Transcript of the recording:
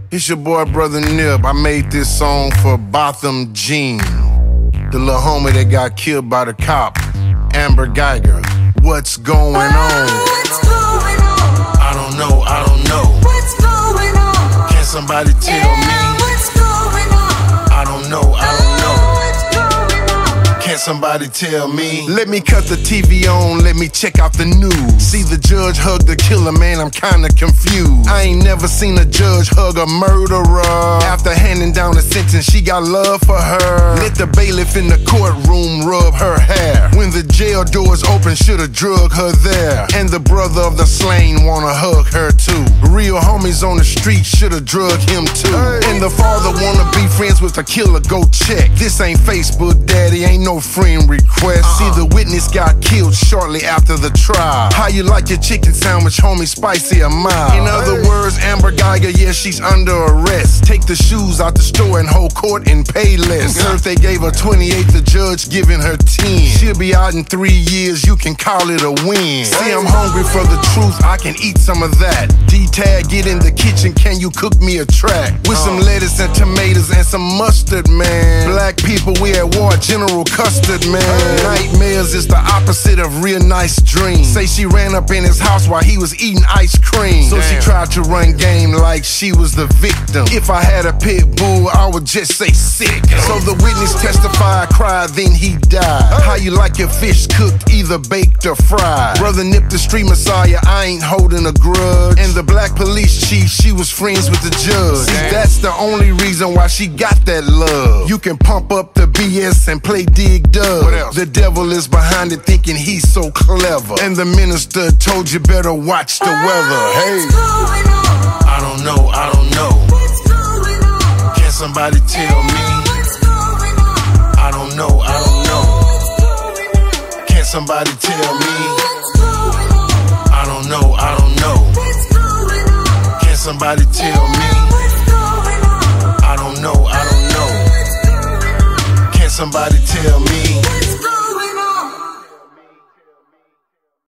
It's your boy, Brother Nip. I made this song for Botham Jean, the little homie that got killed by the cop, Amber Geiger. What's going on? What's going on? I don't know. What's going on? Can somebody tell me? What's going on? I don't know. What's going on? Can somebody tell me? Let me cut the TV on, let me check out the news. See the judge hug the killer, man, I'm kinda confused. I ain't never seen a judge hug a murderer. After handing down a sentence, she got love for her. Let the bailiff in the courtroom rub her hair. When the jail doors open, should've drug her there. And the brother of the slain wanna hug her too. Real homies on the street should've drug him too. And the father wanna be friends with the killer, go check. This ain't Facebook, daddy, ain't no friend request. See, the witness got killed shortly after the trial. How you like your chicken sandwich, homie, spicy or mild? In other words, Amber Geiger, yeah, she's under arrest. Take the shoes out the store and hold court and pay less. If they gave her 28, the judge giving her 10. She'll be out in 3 years, you can call it a win. See, I'm hungry for the truth, I can eat some of that. D-Tag, get in the kitchen, can you cook me a track? With some lettuce and tomatoes and some mustard, man. Black people, we at war, General Custard, man. Nightmares is the opposite of real nice dreams. Say she ran up in his house while he was eating ice cream. So she tried to run game like she was the victim. If I had a pit bull, I would just say sick. So the witness testified, cried, then he died. How you like your fish cooked, either baked or fried? Brother Nip, the street messiah, I ain't holding a grudge. And the black police chief, she was friends with the judge. See, that's the only reason why she got that love. You can pump up the BS and play dig dub. The devil is behind it, thinking he's so clever. And the minister told you better watch the weather. Hey, What's going on? I don't know. What's going on? Can somebody tell me? What's going on? I don't know. What's going on? Can somebody tell me? What's going on? I don't know. What's going on? Can somebody tell me? What's going on? I don't know. Can somebody tell me?